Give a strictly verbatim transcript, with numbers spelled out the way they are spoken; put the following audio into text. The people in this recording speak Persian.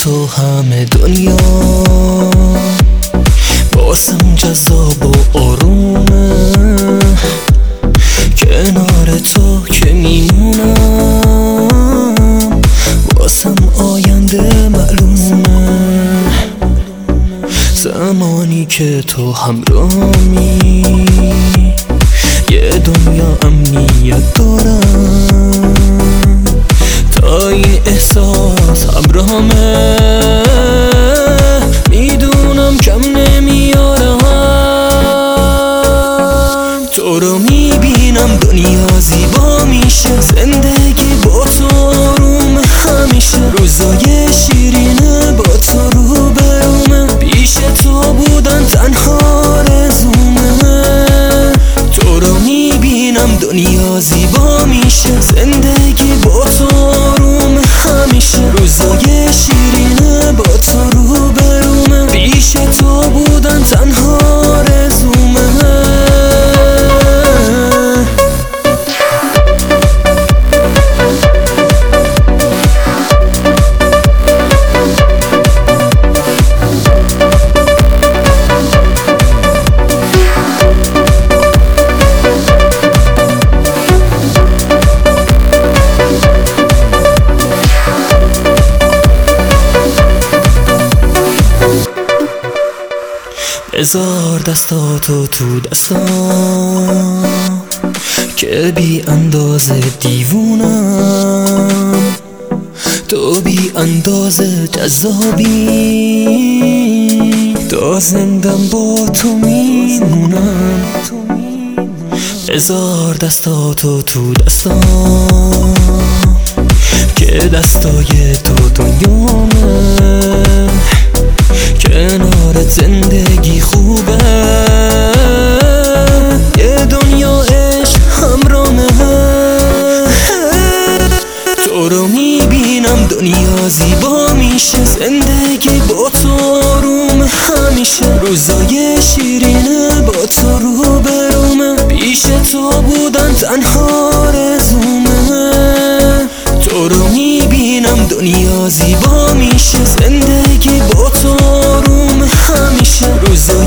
تو همه دنیا باسم جذاب و آرومه، کنار تو که میمونم باسم آینده معلومه. زمانی که تو همراهمی یه دنیا امنیت دارم، تا این احساس همراهمه میدونم کم نمیارم. تو رو میبینم دنیا زیبا میشه، زندگی با تو آروم همیشه، روزای شیرینه با تو رو برومه، پیش تو بودن تنها آرزومه. تو رو میبینم دنیا زیبا میشه، زندگی با تو آروم همیشه، روزای شیرینه با تو رو برومه، پیش تو بودن تنها آرزومه. بذار دستاتو تو دستام که بی اندازه دیوونم، تو بی اندازه جذابی، تا زندم با تو میمونم. بذار دستاتو تو دستام که دستای تو دنیامه، کنارت زندگی خوبه، یه دنیا عشق همراهمه. تو رو میبینم دنیا زیبا میشه، زندگی با تو آروم همیشه، روزای شیرینه با تو رو برومه، پیش تو بودن تنها آرزومه. تو رو میبینم دنیا زیبا میشه، زندگی با تو آروم همیشه، روزای